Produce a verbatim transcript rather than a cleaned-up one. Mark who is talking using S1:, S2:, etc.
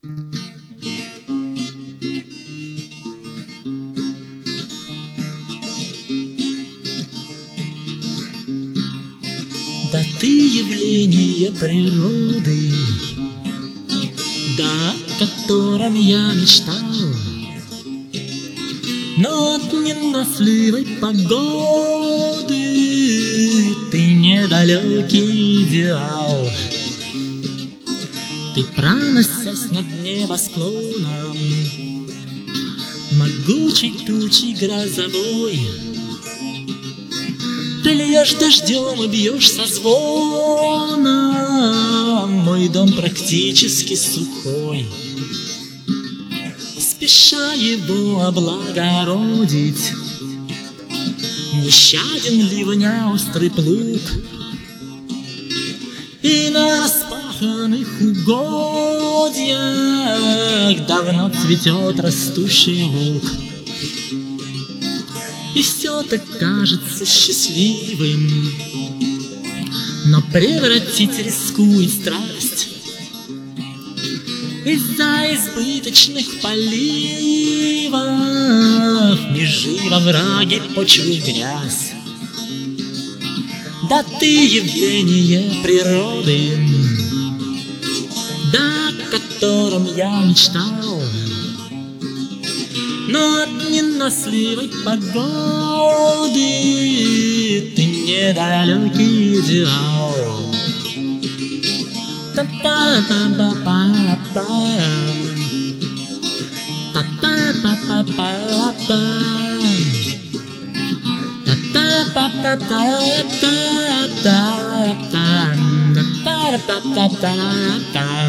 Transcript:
S1: Да ты явление природы, да, о котором я мечтал, но от ненастливой погоды ты недалекий идеал. Ты, проносясь над небосклоном, могучей тучей грозовой, ты льешь дождем и бьешь со звоном, мой дом практически сухой. Спеша его облагородить, нещаден ливня острый плуг, и на распаханных угодьях давно цветет растущий лук. И все так кажется счастливым, но превратить рискует страсть. Из-за избыточных поливов межи во враге почвы грязь. Да ты явление природы, да, о котором я мечтал, но от ненастливой погоды ты недалекий идеал. Та-та-та-та-та-та, та-та-та-та-та-та, та-та-та-та-та-та-та, та-та-та-та-та-та.